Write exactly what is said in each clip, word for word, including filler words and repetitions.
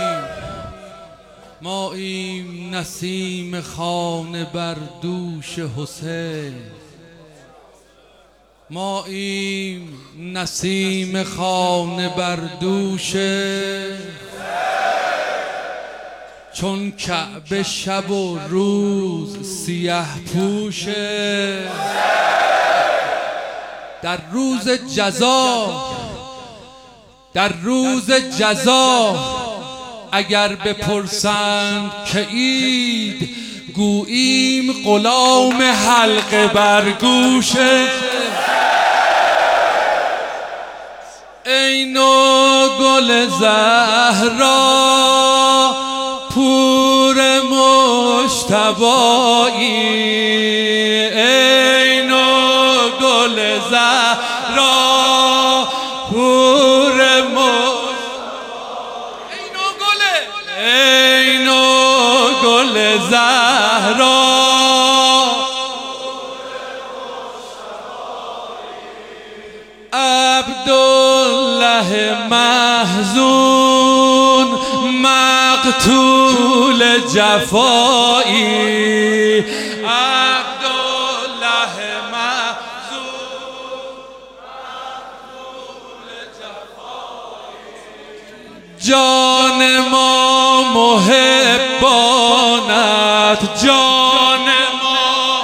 ماییم ماییم نسیم خانه بر دوش حسین، ماییم نسیم خانه بر دوش، چون کعبه شب و روز سیه پوشه. در روز جزا در روز جزا اگر بپرسند که اید، گوییم غلام حلقه بر گوشه. ای نو گل زهرا پور مجتبایی، ای نو گل زهرا پور مجتبایی، ای نو گل زهرا. عبدالله محزون مقتول جفایی، عبدالله محزون مقتول جفایی. جان ما محبانت، جان ما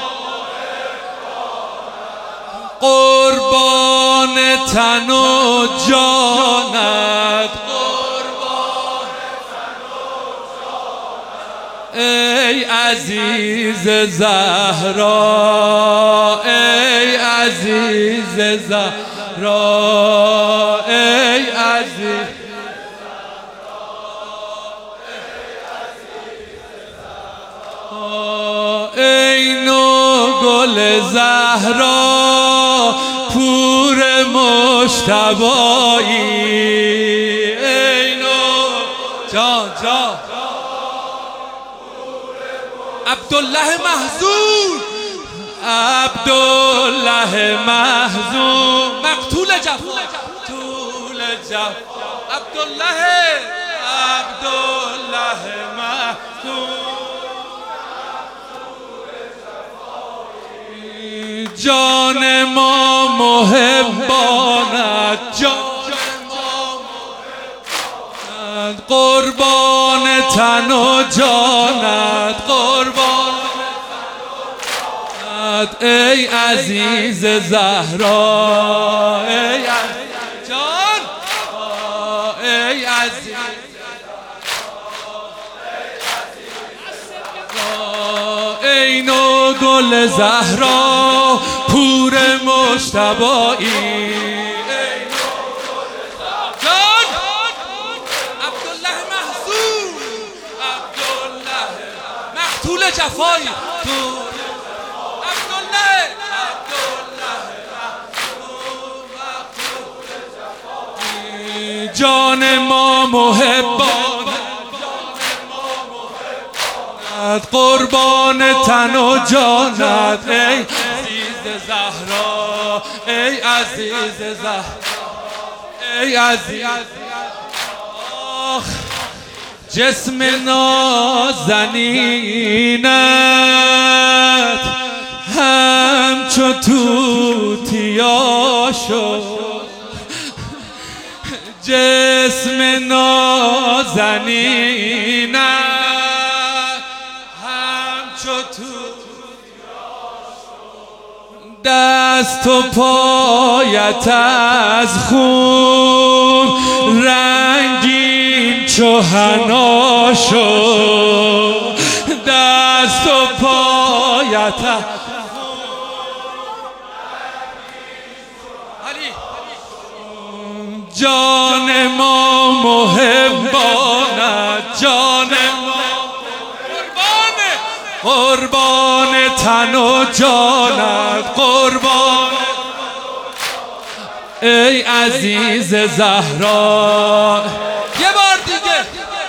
قربان تن و جانت، قربان تن و جانت. ای عزیز زهرا، ای عزیز زهرا، ای عزیز ای نو گل زهرا پور مجتبایی، ای نو جان جان عبدالله محزون، عبدالله محزون مقتول جفا، مقتول جفا. عبدالله عبدالله محزون جان ما محبانت، جان ما محبانت قربان تن و جانت، قربان تن و جانت. ای عزیز زهرا، ای عزیز جان، ای عزیز ای نو گل زهرا پور مجتبایی، جان عبدالله محزون، عبدالله مقتول جفایی، عبدالله عبدالله محزون مقتول جفایی. جان ما محبان قربان تن و جانت، ای عزیز زهرا، ای عزیز زهرا، ای عزیز. آخ جسم نازنینت همچو توتیا شد، جسم نازنینت دست و پایت از خون رنگین چو حنا شد، دست و پایت از خون. جان ما محبانت، جان ما قربان تن و جانت، قربان. ای عزیز زهرا یه بار دیگه،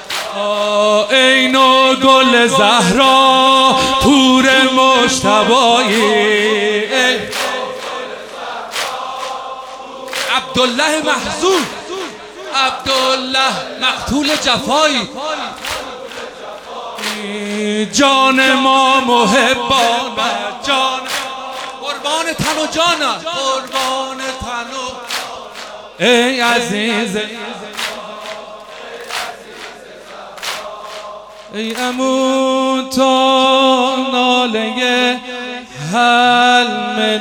ای نو گل زهرا پور مجتبایی، عبدالله محزون، عبدالله مقتول جفایی، جان ما محبانه، جان قربان تن و جانه، قربان تن و ای عزیز، ای عمو تا ناله هل من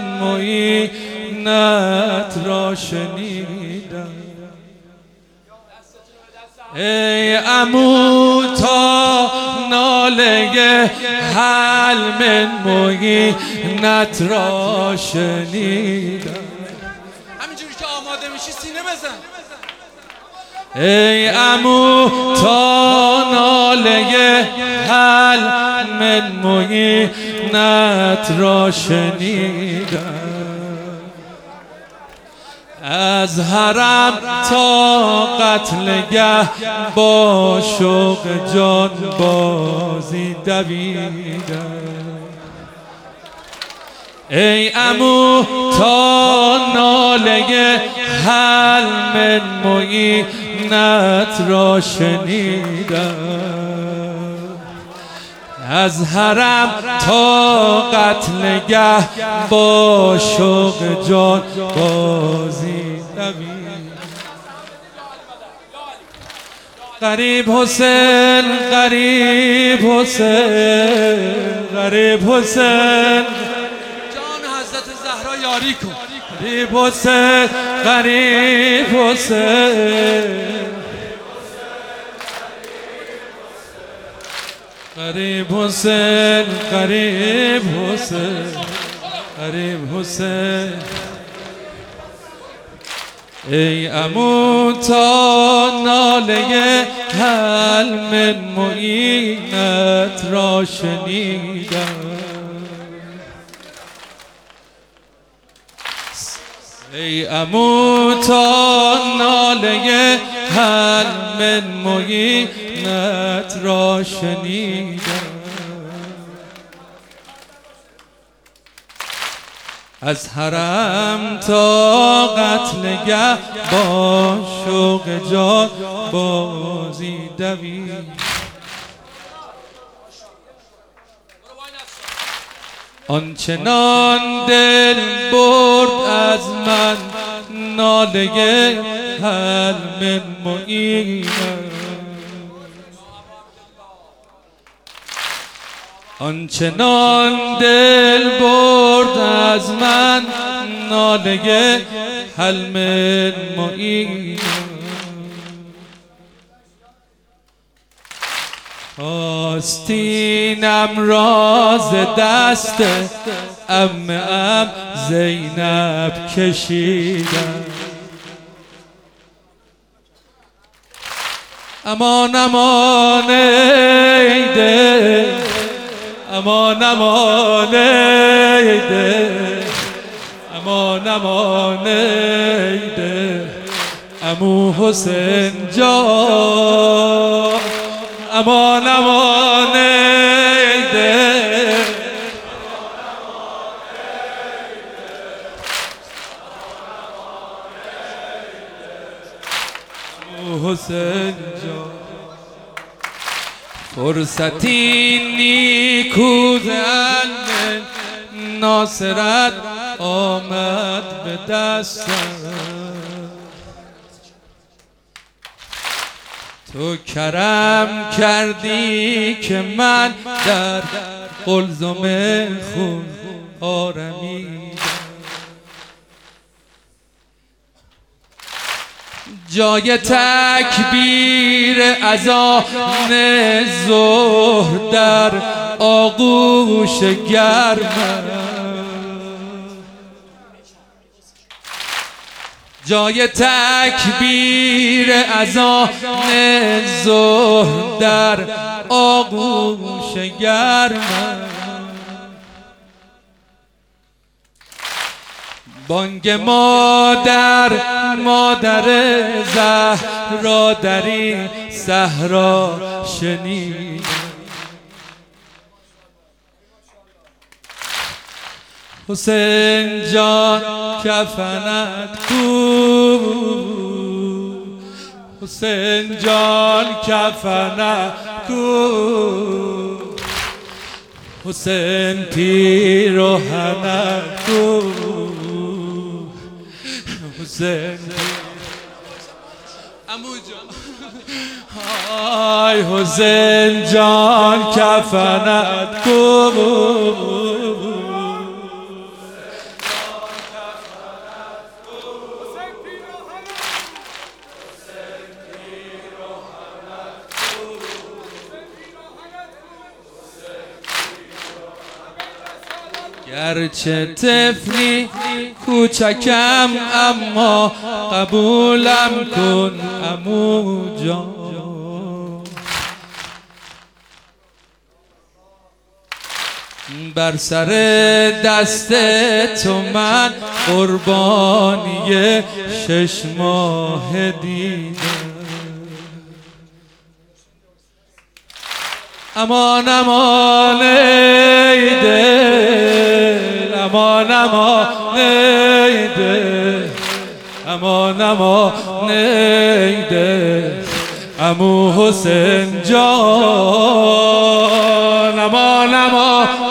معینت را شنیدم، ای عمو تا ناله هل من معینت را شنیدم. همینجوری که آماده میشی سینه بزن. ای عمو تا ناله هل من معینت را شنیدم، از حرم تا قتلگه با شوق جان بازی دویدم، ای عمو تا ناله هل من معینت را شنیدم، از حرم تا قتلگه با شوق جان بازی دویدم. غریب حسین، غریب حسین، غریب حسین، جان حضرت زهرا یاری کن. غریب حسین، غریب حسین، غریب حسین، غریب حسین، غریب حسین، ای عمو تا ناله هل من معینت را شنیدم، ای عمو تا ناله هل من معینت را شنیدم، از حرم تا قتلگه با شوق جان بازی دویدم، آنچنان دل برد از من ناله هل من معینت، آنچنان دل برد از من ناله هل من معینت، آستینم راز دست عمه ام زینب کشیدم، امان امان ای دل، امان امان ای دل، امان امان ای دل، عمو حسین جان، امان امان ای دل، عمو حسین جان، فرصتی نیکو علم ناصرت آمد به دستم، تو کرم کردی که من در قلزم خون آرمیدم، جای تکبیر اذان ظهر در آغوش گرمم، جای تکبیر اذان ظهر در آغوش گرمم، بانگ مادر مادر زهرا در این صحرا شنیدم، حسین جان کفنت کو، حسین جان کفنه کو حسین پیراهنه کو حسین عمو جان های حسین جان کفنت کو گرچه طفلی کوچکم اما قبولم کن عمو جان بر سر دست تو من قربانی شش ماه دیدم امان امان ای دل امان امان ای دل امان امان ای دل عمو حسین جان امان امان